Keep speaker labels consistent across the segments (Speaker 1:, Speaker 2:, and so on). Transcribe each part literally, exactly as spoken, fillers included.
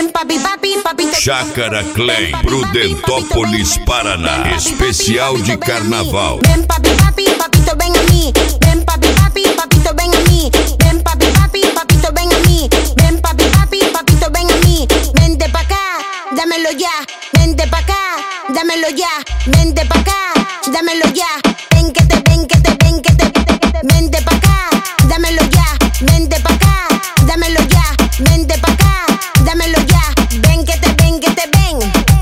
Speaker 1: Ven papi, papi, papito.
Speaker 2: Chácara Clay, Prudentópolis, Paraná. Especial de carnaval.
Speaker 1: Ven papi, papi, papito, ven a mí. Ven papi, papi, papito, ven a mí. Ven papi, papi, papito, ven a mí. Ven papi, papi, papito, ven a mí. Vente pa' acá, dámelo ya. Vente pa' acá, dámelo ya. Vente pa' acá, dámelo ya. Ven que te, ven que te, ven que te. Vente pa' acá, dámelo ya. Vente pa' acá, dámelo ya. Vente pa' acá, dámelo ya. Ven que te, ven que te, ven.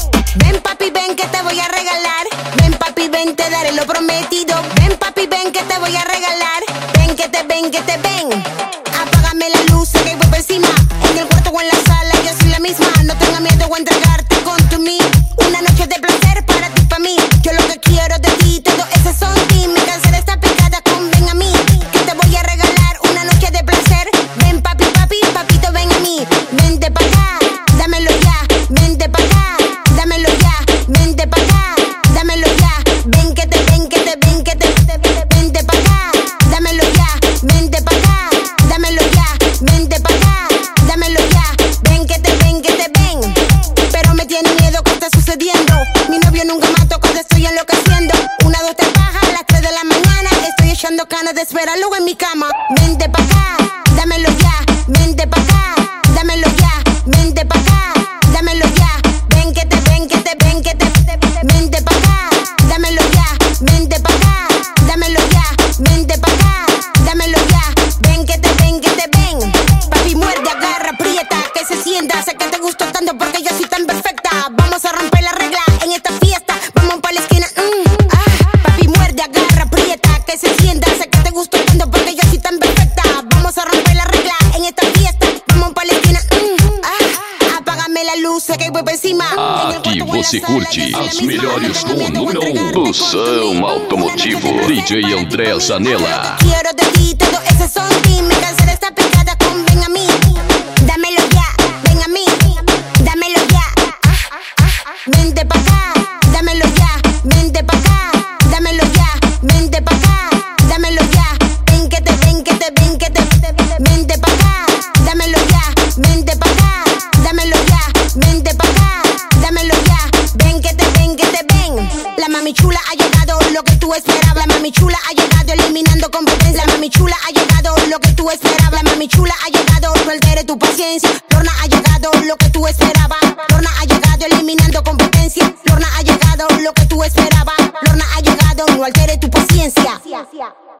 Speaker 1: Ven papi, ven que te voy a regalar. Ven papi, ven, te daré lo prometido. Ven papi, ven que te voy a regalar. Ven que te, ven que te, ven. Apágame la luz que voy por encima. En el cuarto o en la sala yo soy la misma. No tengas miedo a entregarte con tu mí. Una noche de placer para ti, para mí. Yo lo que quiero de ti, todo eso son ti. Mi cáncer está picada con ven a mí. Que te voy a regalar una noche de placer. Ven papi, papi, papito, ven a mí. Vente pa' acá, dámelo ya. Vente pa' acá, dámelo ya. Vente pa' acá, dámelo ya. Ven que te, ven que te, ven que te. Vente pa' acá, dámelo ya. Vente pa' acá, dámelo ya. Vente pa' acá, dámelo ya. Ven que te, ven que te, ven. Pero me tiene miedo que está sucediendo. Mi novio nunca mato cuando estoy enloqueciendo. Una, dos, tres bajas a las tres de la mañana. Estoy echando canas de esperarlo en mi cama. Vente pa' acá, dámelo ya. Vente pa' acá, dámelo ya. Vente pa' acá, dámelo ya. Ven que te, ven que te, ven que te. Vente pa' acá, dámelo ya. Vente pa' acá, dámelo ya. Vente pa' acá, dámelo ya. Ven que te, ven que te, ven. Papi, muerde, agarra, aprieta, que se sienta. Sé que te gustó tanto porque yo soy tan perfecta. Vamos a romper la regla en esta fiesta. Vamos pa' la esquina, mm, ah. Papi, muerde, agarra, aprieta, que se sienta. Sé que te gustó tanto porque yo soy tan perfecta. Vamos a romper la regla en esta fiesta. Vamos pa' la esquina, mm, ah. Apágame la luz, sé que voy por encima.
Speaker 3: Aqui você curte as melhores do número um do som automotivo. D J André Zanella.
Speaker 1: Quiero de ti, todo eso son ti. Mi cáncer está picada con ven a mí. Dámelo ya, ven a mí. Dámelo ya, ah, ah. Vente pa' acá, dámelo ya. Vente pa' acá, dámelo ya. Vente pa' acá, dámelo ya. Ven que te, ven que te, ven que te. Vente pa' acá, dámelo ya. Vente pa' acá, dámelo ya. Vente pa' acá, dámelo ya. Ven que te, ven que te, ven. La mami chula ha llegado, lo que tú esperabas. La mami chula ha llegado, eliminando competencia. La mami chula ha llegado, lo que tú esperabas. La mami chula ha llegado, no altere tu paciencia. Lorna ha llegado, lo que tú esperabas. Lorna ha llegado, eliminando competencia. Lorna ha llegado, lo que tú esperabas. Lorna ha llegado, no altere tu paciencia.